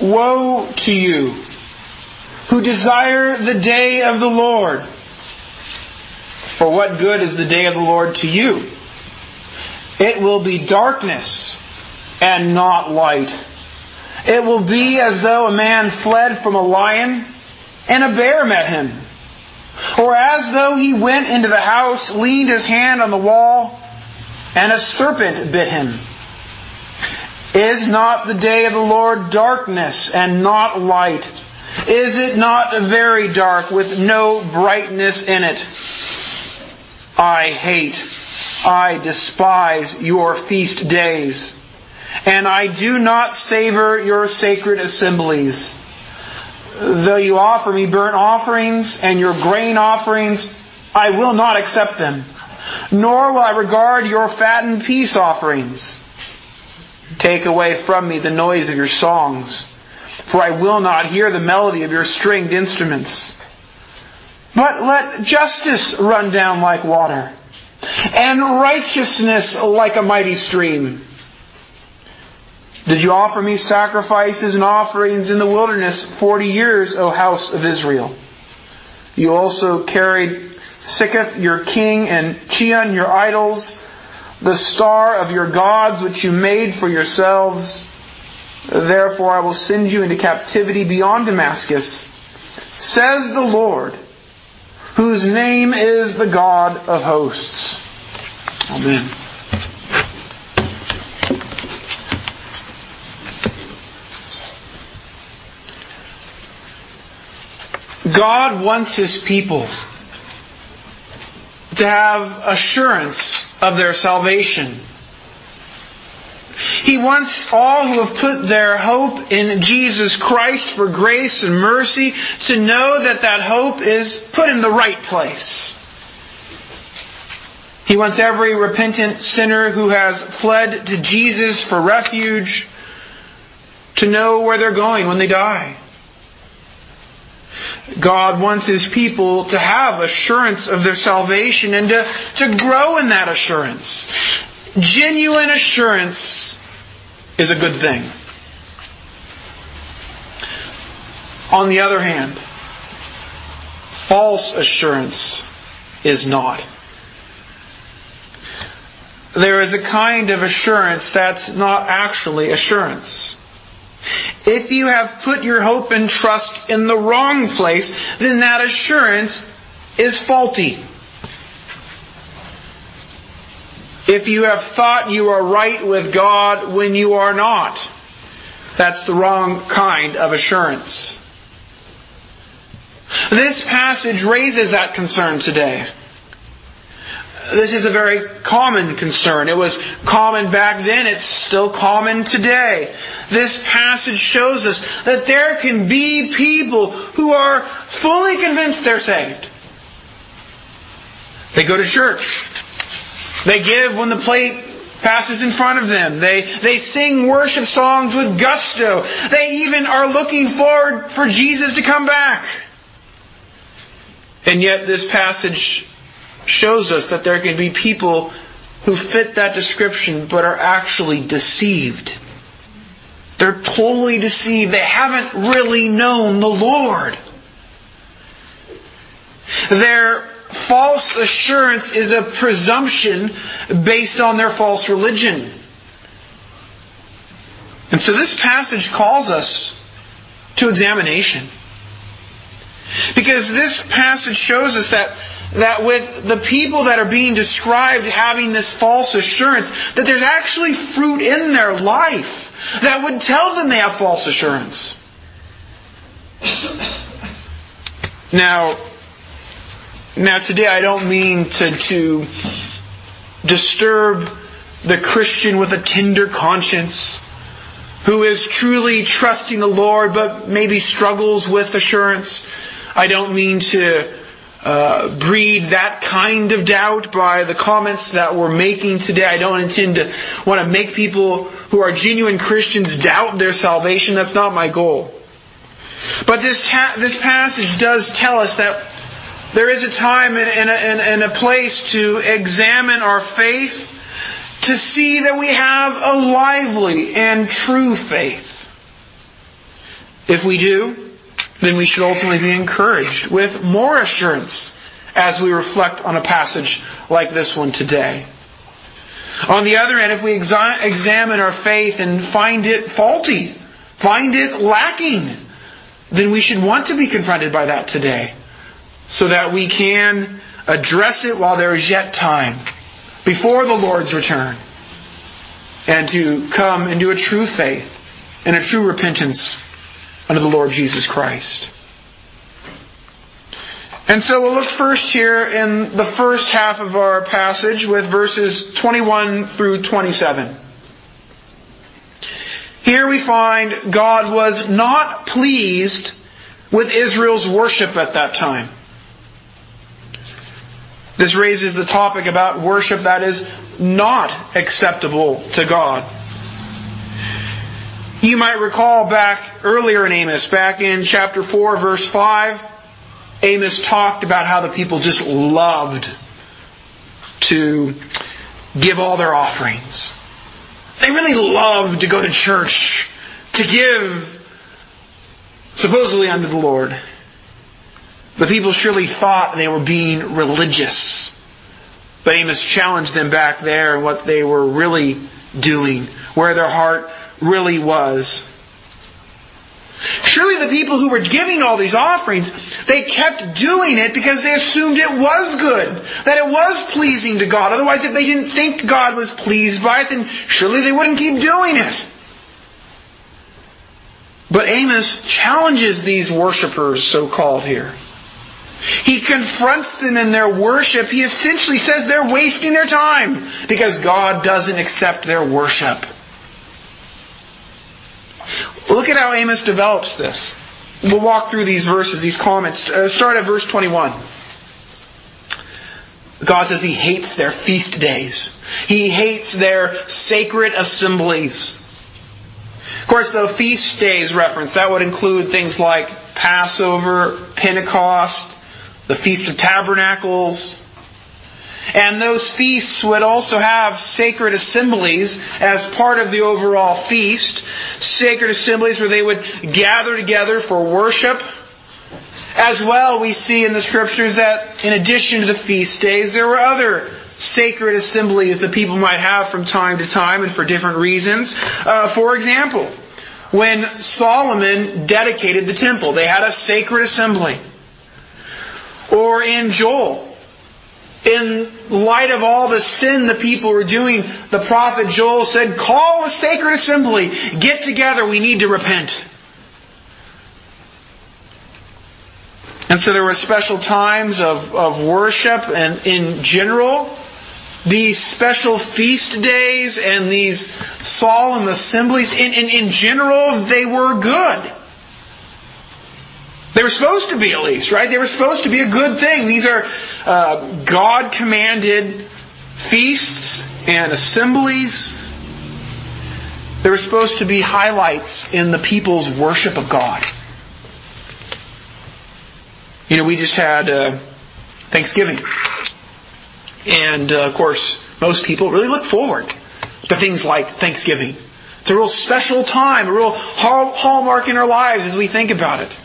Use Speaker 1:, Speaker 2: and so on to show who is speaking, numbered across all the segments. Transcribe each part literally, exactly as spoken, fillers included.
Speaker 1: Woe to you who desire the day of the Lord. For what good is the day of the Lord to you? It will be darkness and not light. It will be as though a man fled from a lion and a bear met him. Or as though he went into the house, leaned his hand on the wall, and a serpent bit him. Is not the day of the Lord darkness and not light? Is it not very dark with no brightness in it? I hate, I despise your feast days, and I do not savor your sacred assemblies. Though you offer me burnt offerings and your grain offerings, I will not accept them, nor will I regard your fattened peace offerings. Take away from me the noise of your songs, for I will not hear the melody of your stringed instruments. But let justice run down like water, and righteousness like a mighty stream. Did you offer me sacrifices and offerings in the wilderness forty years, O house of Israel? You also carried Sikkoth your king, and Chion your idols, the star of your gods which you made for yourselves. Therefore I will send you into captivity beyond Damascus, says the Lord, whose name is the God of hosts. Amen. God wants His people to have assurance of their salvation. He wants all who have put their hope in Jesus Christ for grace and mercy to know that that hope is put in the right place. He wants every repentant sinner who has fled to Jesus for refuge to know where they're going when they die. God wants His people to have assurance of their salvation and to, to grow in that assurance. Genuine assurance is a good thing. On the other hand, false assurance is not. There is a kind of assurance that's not actually assurance. If you have put your hope and trust in the wrong place, then that assurance is faulty. If you have thought you are right with God when you are not, that's the wrong kind of assurance. This passage raises that concern today. This is a very common concern. It was common back then. It's still common today. This passage shows us that there can be people who are fully convinced they're saved. They go to church. They give when the plate passes in front of them. They, they sing worship songs with gusto. They even are looking forward for Jesus to come back. And yet this passage shows us that there can be people who fit that description but are actually deceived. They're totally deceived. They haven't really known the Lord. Their false assurance is a presumption based on their false religion. And so this passage calls us to examination. Because this passage shows us that that with the people that are being described having this false assurance, that there's actually fruit in their life that would tell them they have false assurance. Now, now today I don't mean to, to disturb the Christian with a tender conscience who is truly trusting the Lord but maybe struggles with assurance. I don't mean to Uh, breed that kind of doubt by the comments that we're making today. I don't intend to want to make people who are genuine Christians doubt their salvation. That's not my goal. But this ta- this passage does tell us that there is a time and, and, a, and, and a place to examine our faith to see that we have a lively and true faith. If we do, then we should ultimately be encouraged with more assurance as we reflect on a passage like this one today. On the other hand, if we exa- examine our faith and find it faulty, find it lacking, then we should want to be confronted by that today, so that we can address it while there is yet time, before the Lord's return, and to come into a true faith and a true repentance under the Lord Jesus Christ. And so we'll look first here in the first half of our passage with verses twenty-one through twenty-seven. Here we find God was not pleased with Israel's worship at that time. This raises the topic about worship that is not acceptable to God. You might recall back earlier in Amos, back in chapter four, verse five, Amos talked about how the people just loved to give all their offerings. They really loved to go to church, to give supposedly unto the Lord. The people surely thought they were being religious. But Amos challenged them back there in what they were really doing, where their heart really was. Surely the people who were giving all these offerings, they kept doing it because they assumed it was good, that it was pleasing to God. Otherwise, if they didn't think God was pleased by it, then surely they wouldn't keep doing it. But Amos challenges these worshipers, so-called here. He confronts them in their worship. He essentially says they're wasting their time because God doesn't accept their worship. Look at how Amos develops this. We'll walk through these verses, these comments. Uh, start at verse twenty-one. God says He hates their feast days. He hates their sacred assemblies. Of course, the feast days reference, that would include things like Passover, Pentecost, the Feast of Tabernacles. And those feasts would also have sacred assemblies as part of the overall feast. Sacred assemblies where they would gather together for worship. As well, we see in the Scriptures that in addition to the feast days, there were other sacred assemblies that people might have from time to time and for different reasons. Uh, for example, when Solomon dedicated the temple, they had a sacred assembly. Or in Joel, in light of all the sin the people were doing, the prophet Joel said, call a sacred assembly. Get together. We need to repent. And so there were special times of, of worship, and in general, these special feast days and these solemn assemblies, in, in, in general, they were good. They were supposed to be, at least, right? They were supposed to be a good thing. These are uh, God-commanded feasts and assemblies. They were supposed to be highlights in the people's worship of God. You know, we just had uh, Thanksgiving. And, uh, of course, most people really look forward to things like Thanksgiving. It's a real special time, a real hall- hallmark in our lives as we think about it.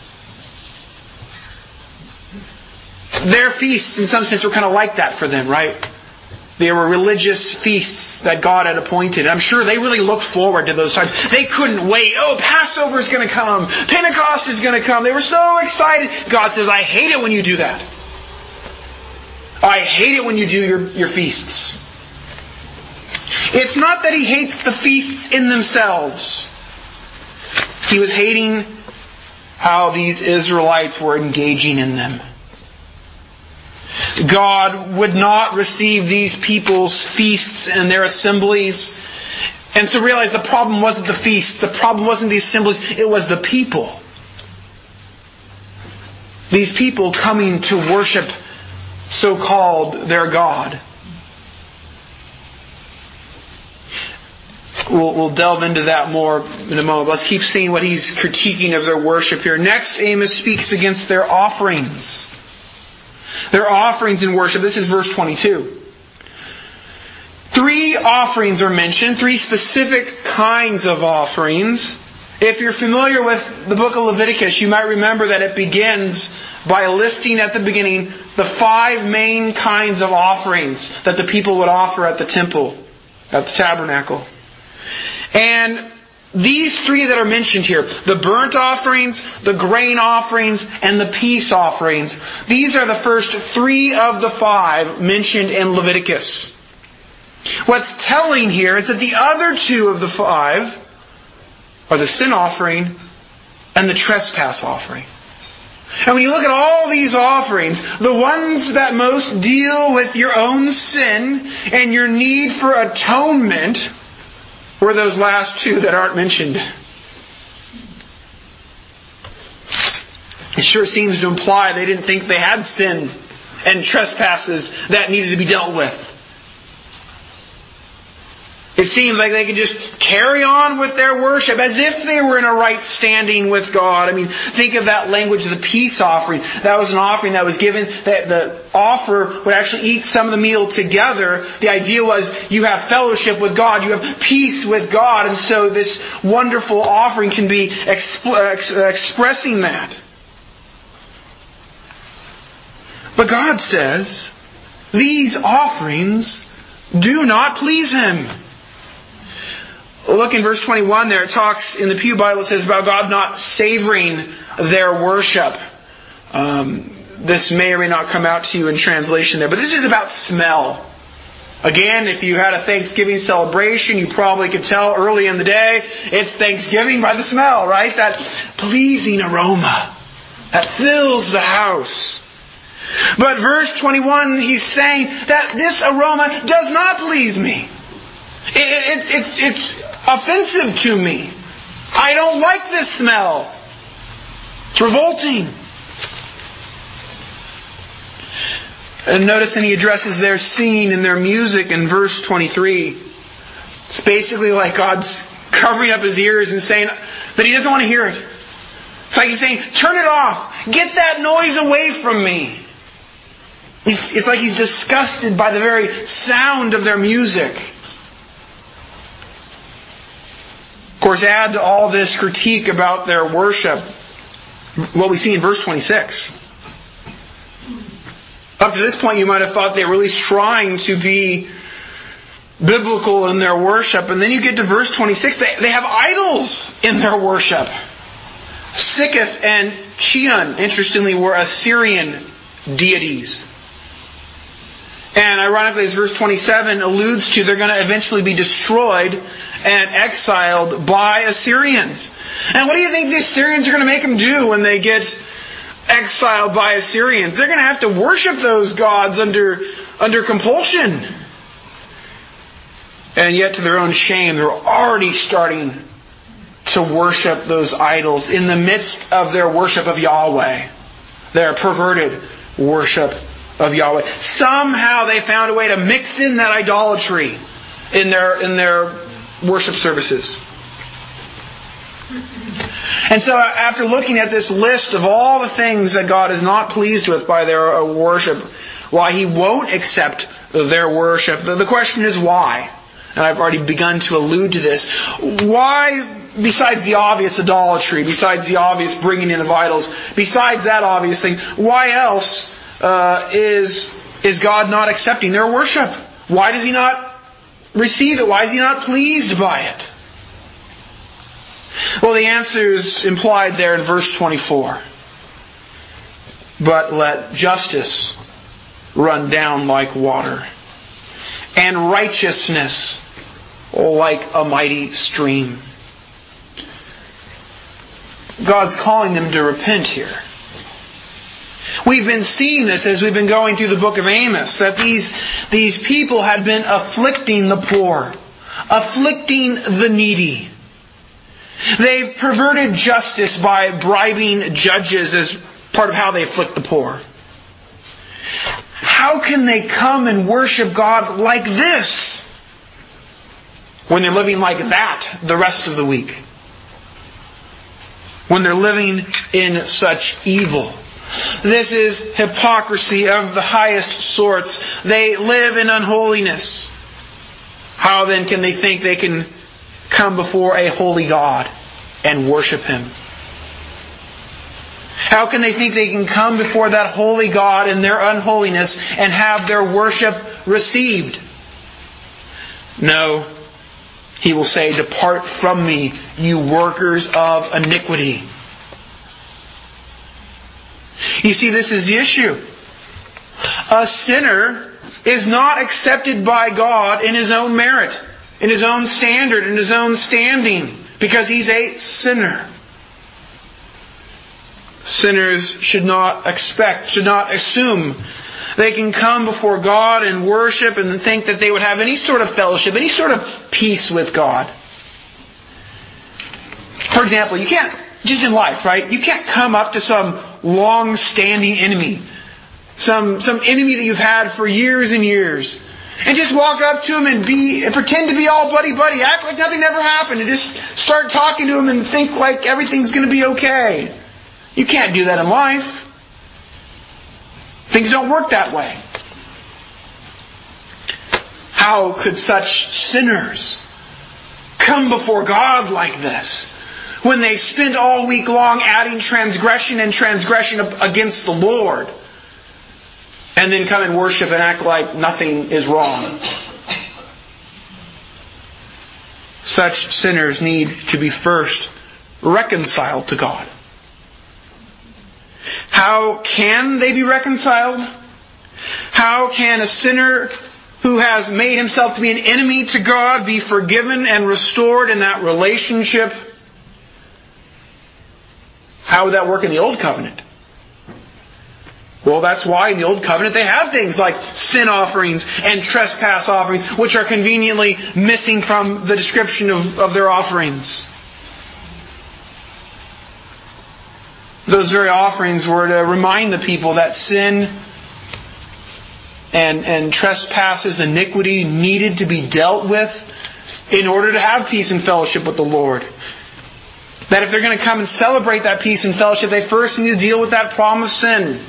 Speaker 1: Their feasts, in some sense, were kind of like that for them, right? They were religious feasts that God had appointed. I'm sure they really looked forward to those times. They couldn't wait. Oh, Passover is going to come. Pentecost is going to come. They were so excited. God says, I hate it when you do that. I hate it when you do your, your feasts. It's not that He hates the feasts in themselves. He was hating how these Israelites were engaging in them. God would not receive these people's feasts and their assemblies. And so realize the problem wasn't the feasts. The problem wasn't the assemblies. It was the people. These people coming to worship so-called their God. We'll, we'll delve into that more in a moment. Let's keep seeing what he's critiquing of their worship here. Next, Amos speaks against their offerings. Their offerings in worship. This is verse twenty-two. Three offerings are mentioned, three specific kinds of offerings. If you're familiar with the book of Leviticus, you might remember that it begins by listing at the beginning the five main kinds of offerings that the people would offer at the temple, at the tabernacle. And these three that are mentioned here, the burnt offerings, the grain offerings, and the peace offerings, these are the first three of the five mentioned in Leviticus. What's telling here is that the other two of the five are the sin offering and the trespass offering. And when you look at all these offerings, the ones that most deal with your own sin and your need for atonement were those last two that aren't mentioned. It sure seems to imply they didn't think they had sin and trespasses that needed to be dealt with. It seems like they could just carry on with their worship as if they were in a right standing with God. I mean, think of that language of the peace offering. That was an offering that was given, that the offerer would actually eat some of the meal together. The idea was you have fellowship with God, you have peace with God, and so this wonderful offering can be exp- ex- expressing that. But God says, these offerings do not please Him. Look in verse twenty-one there. It talks in the Pew Bible, it says about God not savoring their worship. Um, this may or may not come out to you in translation there, but this is about smell. Again, if you had a Thanksgiving celebration, you probably could tell early in the day it's Thanksgiving by the smell, right? That pleasing aroma that fills the house. But verse twenty-one, he's saying that this aroma does not please me. It, it, it's, it's offensive to me. I don't like this smell. It's revolting. And notice then he addresses their singing and their music in verse twenty-three. It's basically like God's covering up His ears and saying that He doesn't want to hear it. It's like He's saying, turn it off. Get that noise away from me. It's, it's like He's disgusted by the very sound of their music. Of course, add to all this critique about their worship what we see in verse twenty-six. Up to this point, you might have thought they were really trying to be biblical in their worship. And then you get to verse twenty-six. They, they have idols in their worship. Sikkuth and Chiun, interestingly, were Assyrian deities. And ironically, as verse twenty-seven alludes to, they're going to eventually be destroyed and exiled by Assyrians. And what do you think the Assyrians are going to make them do when they get exiled by Assyrians? They're going to have to worship those gods under, under compulsion. And yet, to their own shame, they're already starting to worship those idols in the midst of their worship of Yahweh. Their perverted worship of Yahweh. Somehow they found a way to mix in that idolatry in their in their worship services. And so after looking at this list of all the things that God is not pleased with by their worship, why He won't accept their worship, the question is why? And I've already begun to allude to this. Why, besides the obvious idolatry, besides the obvious bringing in of idols, besides that obvious thing, why else uh, is, is God not accepting their worship? Why does He not receive it? Why is He not pleased by it? Well, the answer is implied there in verse twenty-four. But let justice run down like water, and righteousness like a mighty stream. God's calling them to repent here. We've been seeing this as we've been going through the book of Amos, that these, these people had been afflicting the poor, afflicting the needy. They've perverted justice by bribing judges as part of how they afflict the poor. How can they come and worship God like this when they're living like that the rest of the week? When they're living in such evil. This is hypocrisy of the highest sorts. They live in unholiness. How then can they think they can come before a holy God? and worship Him? How can they think they can come before that holy God in their unholiness and have their worship received? No. He will say, "Depart from me, you workers of iniquity." You see, this is the issue. A sinner is not accepted by God in his own merit, in his own standard, in his own standing, because he's a sinner. Sinners should not expect, should not assume they can come before God and worship and think that they would have any sort of fellowship, any sort of peace with God. For example, you can't, just in life, right? You can't come up to some long-standing enemy, some some enemy that you've had for years and years, and just walk up to him and be and pretend to be all buddy-buddy, act like nothing ever happened, and just start talking to him and think like everything's going to be okay. You can't do that in life. Things don't work that way. How could such sinners come before God like this when they spend all week long adding transgression and transgression against the Lord, and then come and worship and act like nothing is wrong? Such sinners need to be first reconciled to God. How can they be reconciled? How can a sinner who has made himself to be an enemy to God be forgiven and restored in that relationship? How would that work in the Old Covenant? Well, that's why in the Old Covenant they have things like sin offerings and trespass offerings, which are conveniently missing from the description of, of their offerings. Those very offerings were to remind the people that sin and, and trespasses, iniquity needed to be dealt with in order to have peace and fellowship with the Lord. That if they're going to come and celebrate that peace and fellowship, they first need to deal with that problem of sin.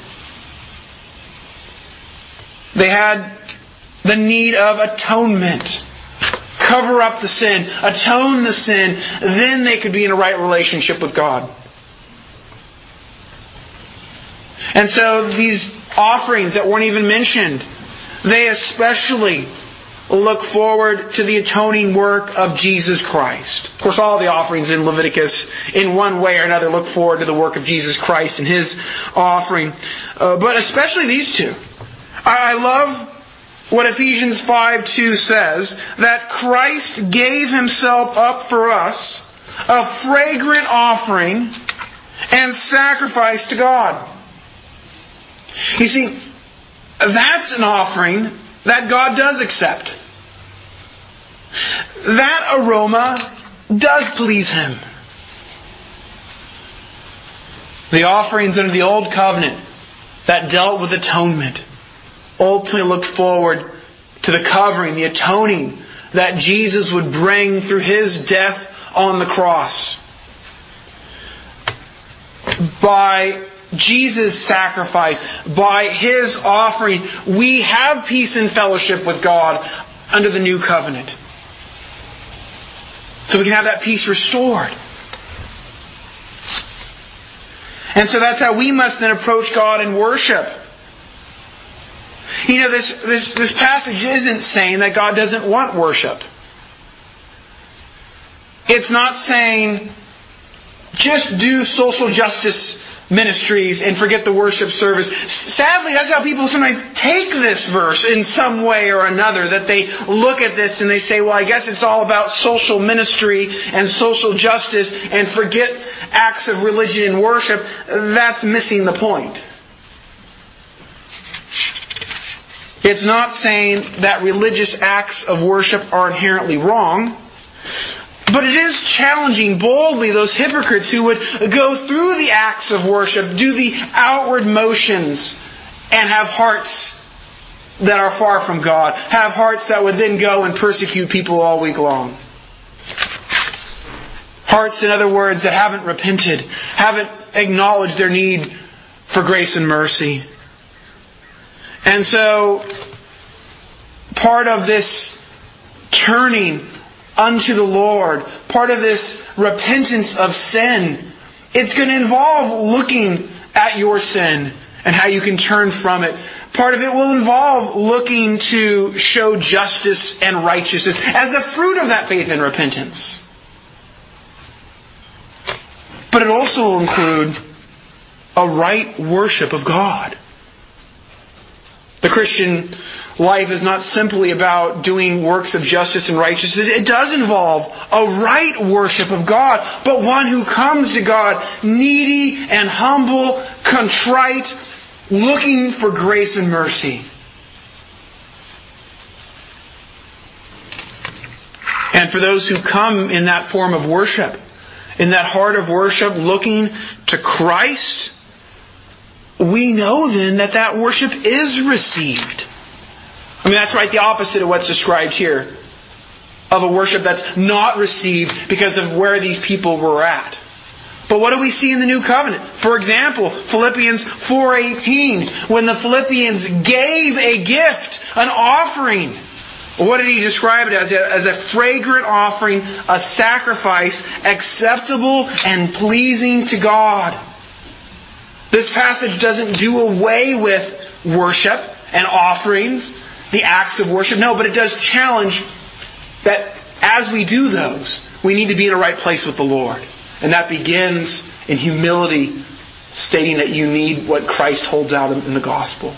Speaker 1: They had the need of atonement. Cover up the sin, atone the sin, then they could be in a right relationship with God. And so these offerings that weren't even mentioned, they especially look forward to the atoning work of Jesus Christ. Of course, all the offerings in Leviticus, in one way or another, look forward to the work of Jesus Christ and His offering. Uh, but especially these two. I love what Ephesians five two says, that Christ gave Himself up for us, a fragrant offering and sacrifice to God. You see, that's an offering that God does accept. That aroma does please Him. The offerings under the Old Covenant that dealt with atonement ultimately looked forward to the covering, the atoning that Jesus would bring through His death on the cross. By Jesus' sacrifice, by His offering, we have peace and fellowship with God under the new covenant. So we can have that peace restored. And so that's how we must then approach God in worship. You know, this, this, this passage isn't saying that God doesn't want worship. It's not saying just do social justice ministries and forget the worship service. Sadly, that's how people sometimes take this verse in some way or another, that they look at this and they say, well, I guess it's all about social ministry and social justice and forget acts of religion and worship. That's missing the point. It's not saying that religious acts of worship are inherently wrong, but it is challenging boldly those hypocrites who would go through the acts of worship, do the outward motions, and have hearts that are far from God. Have hearts that would then go and persecute people all week long. Hearts, in other words, that haven't repented, haven't acknowledged their need for grace and mercy. And so, part of this turning unto the Lord, part of this repentance of sin, it's going to involve looking at your sin and how you can turn from it. Part of it will involve looking to show justice and righteousness as a fruit of that faith and repentance. But it also will include a right worship of God. The Christian life is not simply about doing works of justice and righteousness. It does involve a right worship of God, but one who comes to God needy and humble, contrite, looking for grace and mercy. And for those who come in that form of worship, in that heart of worship, looking to Christ, we know then that that worship is received. I mean, that's right, the opposite of what's described here, of a worship that's not received because of where these people were at. But what do we see in the New Covenant? For example, Philippians four eighteen, when the Philippians gave a gift, an offering. What did he describe it as? As a fragrant offering, a sacrifice acceptable and pleasing to God. This passage doesn't do away with worship and offerings, the acts of worship. No, but it does challenge that as we do those, we need to be in a right place with the Lord. And that begins in humility, stating that you need what Christ holds out in the gospel.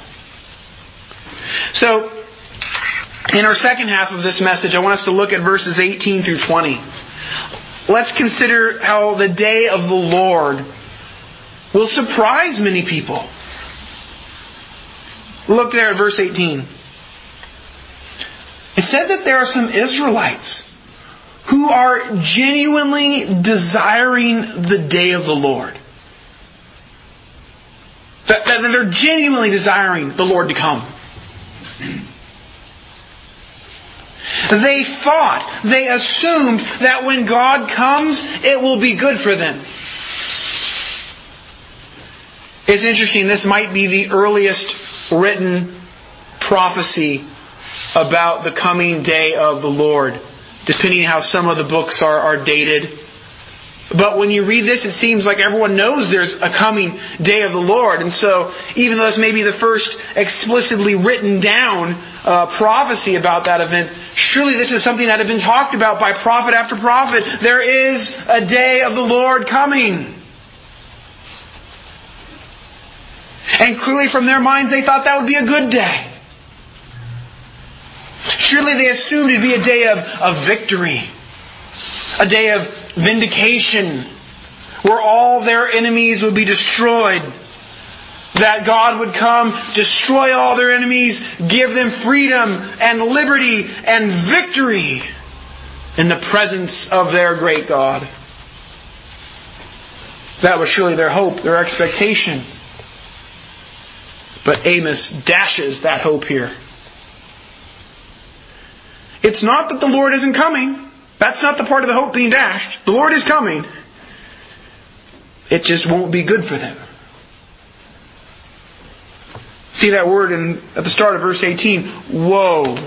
Speaker 1: So, in our second half of this message, I want us to look at verses eighteen through twenty. Let's consider how the day of the Lord will surprise many people. Look there at verse eighteen. It says that there are some Israelites who are genuinely desiring the day of the Lord. That, that they're genuinely desiring the Lord to come. They thought, they assumed that when God comes, it will be good for them. It's interesting, this might be the earliest written prophecy about the coming day of the Lord, depending on how some of the books are, are dated. But when you read this, it seems like everyone knows there's a coming day of the Lord. And so, even though this may be the first explicitly written down uh, prophecy about that event, surely this is something that had been talked about by prophet after prophet. There is a day of the Lord coming. And clearly from their minds they thought that would be a good day. Surely they assumed it would be a day of, of victory. A day of vindication. Where all their enemies would be destroyed. That God would come, destroy all their enemies, give them freedom and liberty and victory in the presence of their great God. That was surely their hope, their expectation. But Amos dashes that hope here. It's not that the Lord isn't coming. That's not the part of the hope being dashed. The Lord is coming. It just won't be good for them. See that word in, at the start of verse eighteen. Woe.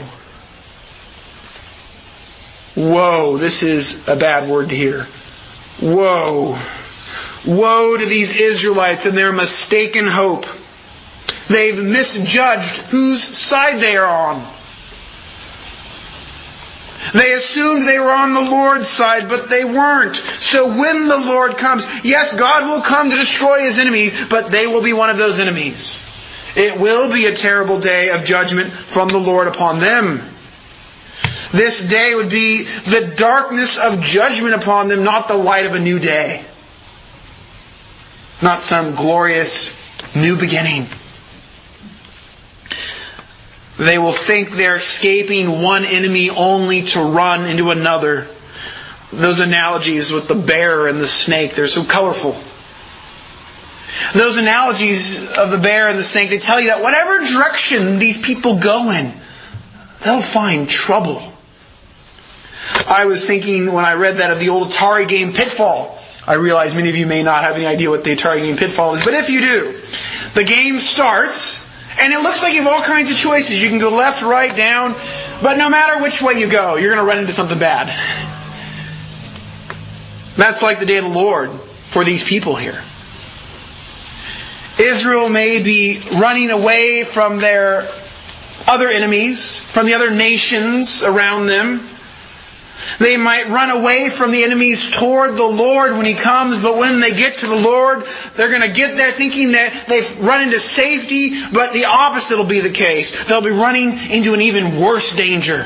Speaker 1: Woe. This is a bad word to hear. Woe. Woe to these Israelites and their mistaken hope. They've misjudged whose side they are on. They assumed they were on the Lord's side, but they weren't. So when the Lord comes, yes, God will come to destroy His enemies, but they will be one of those enemies. It will be a terrible day of judgment from the Lord upon them. This day would be the darkness of judgment upon them, not the light of a new day. Not some glorious new beginning. They will think they're escaping one enemy only to run into another. Those analogies with the bear and the snake, they're so colorful. Those analogies of the bear and the snake, they tell you that whatever direction these people go in, they'll find trouble. I was thinking when I read that of the old Atari game Pitfall. I realize many of you may not have any idea what the Atari game Pitfall is, but if you do, the game starts and it looks like you have all kinds of choices. You can go left, right, down, but no matter which way you go, you're going to run into something bad. That's like the day of the Lord for these people here. Israel may be running away from their other enemies, from the other nations around them. They might run away from the enemies toward the Lord when He comes, but when they get to the Lord, they're going to get there thinking that they've run into safety, but the opposite will be the case. They'll be running into an even worse danger.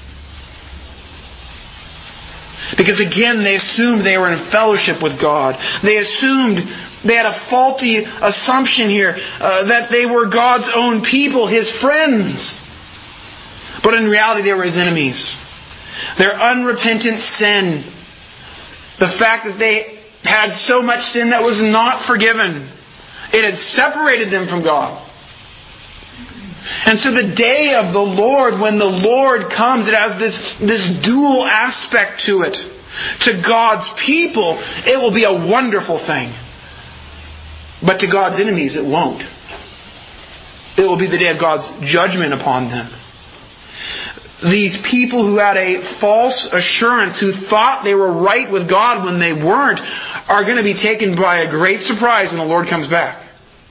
Speaker 1: Because again, they assumed they were in fellowship with God. They assumed they had a faulty assumption here uh, that they were God's own people, His friends. But in reality, they were His enemies. Their unrepentant sin, the fact that they had so much sin that was not forgiven, it had separated them from God. And so the day of the Lord, when the Lord comes, it has this, this dual aspect to it. To God's people, it will be a wonderful thing. But to God's enemies, it won't. It will be the day of God's judgment upon them. These people who had a false assurance, who thought they were right with God when they weren't, are going to be taken by a great surprise when the Lord comes back.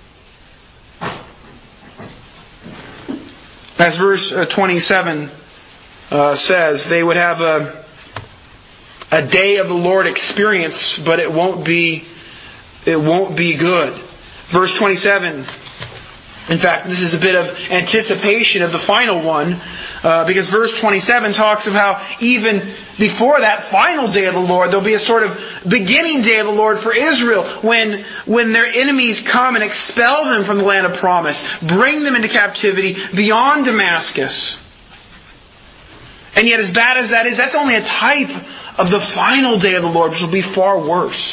Speaker 1: As verse twenty-seven uh, says, they would have a, a day of the Lord experience, but it won't be, it won't be good. Verse twenty-seven, in fact, this is a bit of anticipation of the final one, uh, because verse twenty-seven talks of how even before that final day of the Lord, there'll be a sort of beginning day of the Lord for Israel, when, when their enemies come and expel them from the land of promise, bring them into captivity beyond Damascus. And yet, as bad as that is, that's only a type of the final day of the Lord, which will be far worse.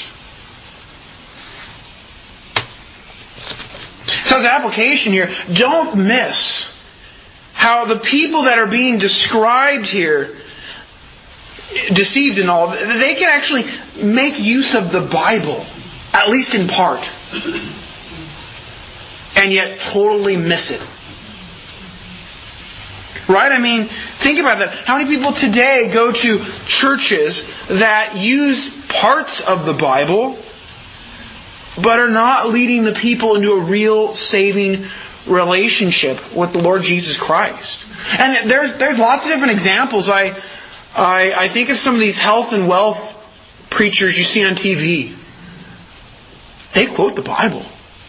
Speaker 1: So as application here, don't miss how the people that are being described here, deceived and all, they can actually make use of the Bible, at least in part, and yet totally miss it. Right? I mean, think about that. How many people today go to churches that use parts of the Bible, but are not leading the people into a real saving relationship with the Lord Jesus Christ? And there's there's lots of different examples. I I, I think of some of these health and wealth preachers you see on T V. They quote the Bible.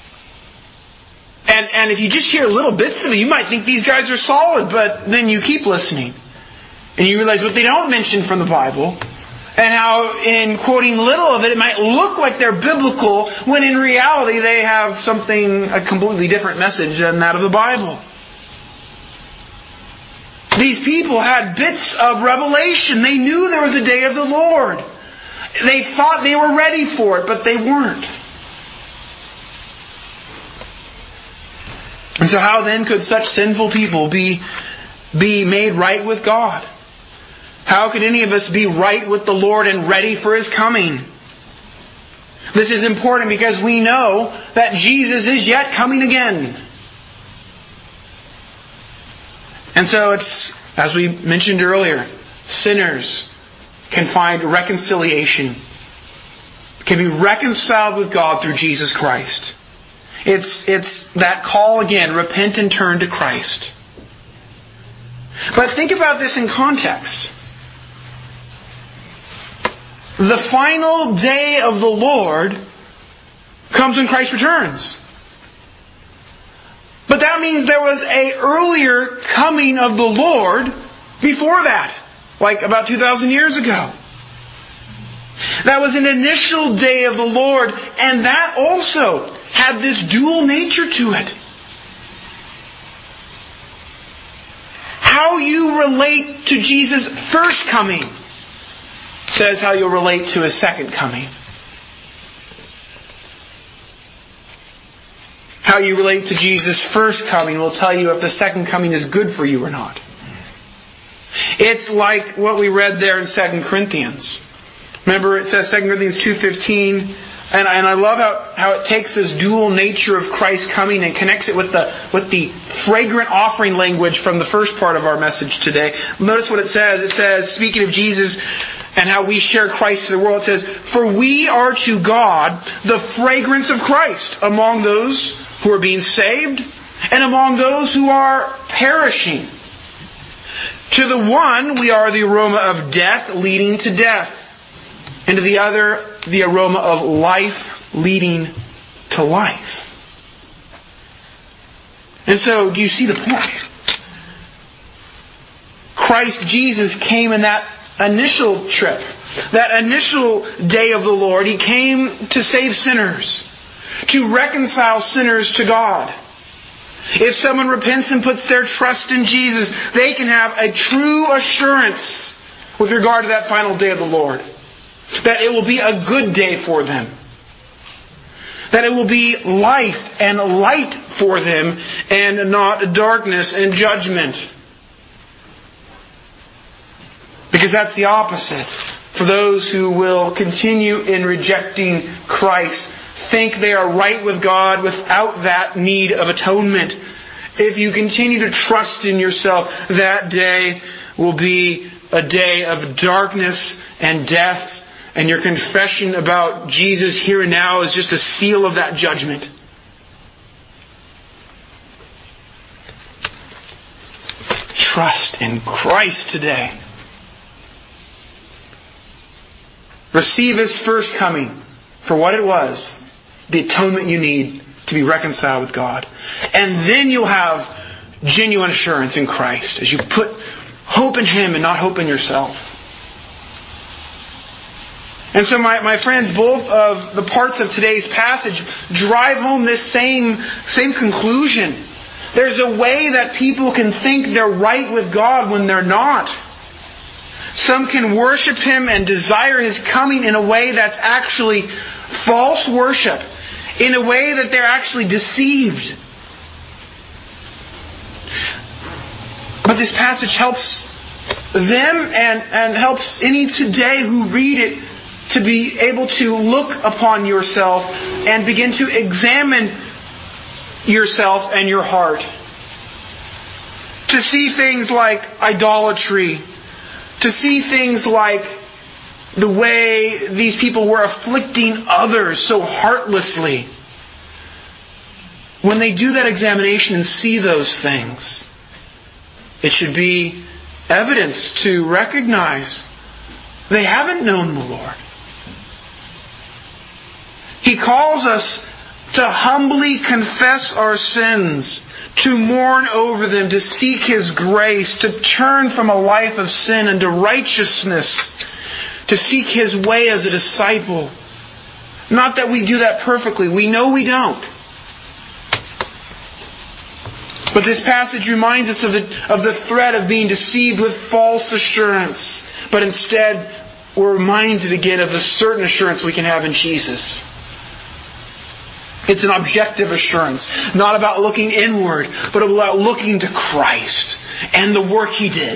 Speaker 1: And and if you just hear little bits of it, you might think these guys are solid, but then you keep listening. And you realize what they don't mention from the Bible, and how in quoting little of it, it might look like they're biblical, when in reality they have something, a completely different message than that of the Bible. These people had bits of revelation. They knew there was a day of the Lord. They thought they were ready for it, but they weren't. And so how then could such sinful people be, be made right with God? How could any of us be right with the Lord and ready for His coming? This is important because we know that Jesus is yet coming again. And so it's, as we mentioned earlier, sinners can find reconciliation, can be reconciled with God through Jesus Christ. It's, it's that call again, repent and turn to Christ. But think about this in context. The final day of the Lord comes when Christ returns. But that means there was an earlier coming of the Lord before that, like about two thousand years ago. That was an initial day of the Lord, and that also had this dual nature to it. How you relate to Jesus' first coming says how you'll relate to His second coming. How you relate to Jesus' first coming will tell you if the second coming is good for you or not. It's like what we read there in Second Corinthians. Remember, it says Second Corinthians two fifteen, and, and I love how, how it takes this dual nature of Christ coming and connects it with the with the fragrant offering language from the first part of our message today. Notice what it says. It says, speaking of Jesus, and how we share Christ to the world. It says, "For we are to God the fragrance of Christ among those who are being saved and among those who are perishing. To the one we are the aroma of death leading to death, and to the other the aroma of life leading to life." And so, do you see the point? Christ Jesus came in that initial trip, that initial day of the Lord. He came to save sinners, to reconcile sinners to God. If someone repents and puts their trust in Jesus, they can have a true assurance with regard to that final day of the Lord, that it will be a good day for them, that it will be life and light for them and not darkness and judgment. Because that's the opposite. For those who will continue in rejecting Christ, think they are right with God without that need of atonement. If you continue to trust in yourself, that day will be a day of darkness and death, and your confession about Jesus here and now is just a seal of that judgment. Trust in Christ today. Receive His first coming for what it was, the atonement you need to be reconciled with God. And then you'll have genuine assurance in Christ as you put hope in Him and not hope in yourself. And so my, my friends, both of the parts of today's passage drive home this same, same conclusion. There's a way that people can think they're right with God when they're not. Some can worship Him and desire His coming in a way that's actually false worship, in a way that they're actually deceived. But this passage helps them and, and helps any today who read it to be able to look upon yourself and begin to examine yourself and your heart. To see things like idolatry, to see things like the way these people were afflicting others so heartlessly. When they do that examination and see those things, it should be evidence to recognize they haven't known the Lord. He calls us to humbly confess our sins, to mourn over them, to seek His grace, to turn from a life of sin into righteousness, to seek His way as a disciple. Not that we do that perfectly. We know we don't. But this passage reminds us of the, of the threat of being deceived with false assurance. But instead, we're reminded again of the certain assurance we can have in Jesus. It's an objective assurance, not about looking inward, but about looking to Christ and the work He did.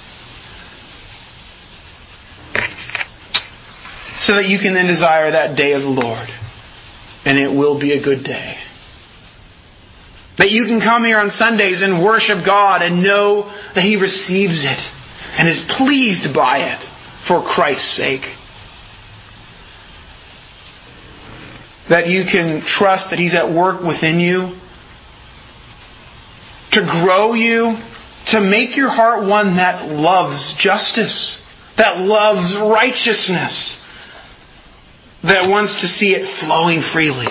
Speaker 1: So that you can then desire that day of the Lord. And it will be a good day. That you can come here on Sundays and worship God and know that He receives it and is pleased by it for Christ's sake. That you can trust that He's at work within you to grow you, to make your heart one that loves justice, that loves righteousness, that wants to see it flowing freely.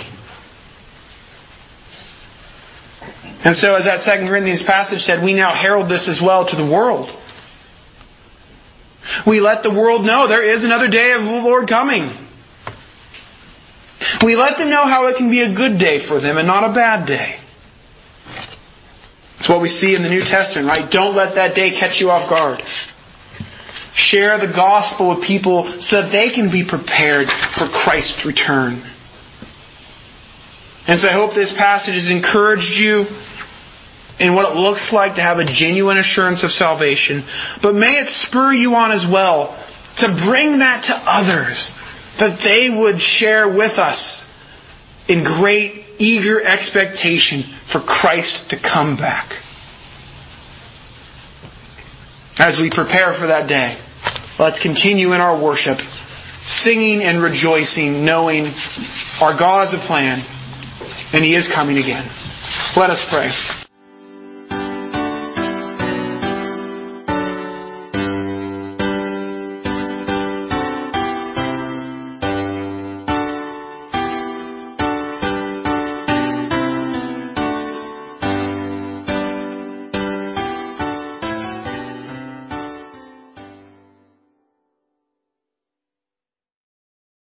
Speaker 1: And so as that Second Corinthians passage said, we now herald this as well to the world. We let the world know there is another day of the Lord coming. We let them know how it can be a good day for them and not a bad day. It's what we see in the New Testament, right? Don't let that day catch you off guard. Share the gospel with people so that they can be prepared for Christ's return. And so I hope this passage has encouraged you in what it looks like to have a genuine assurance of salvation. But may it spur you on as well to bring that to others, that they would share with us in great, eager expectation for Christ to come back. As we prepare for that day, let's continue in our worship, singing and rejoicing, knowing our God has a plan, and He is coming again. Let us pray.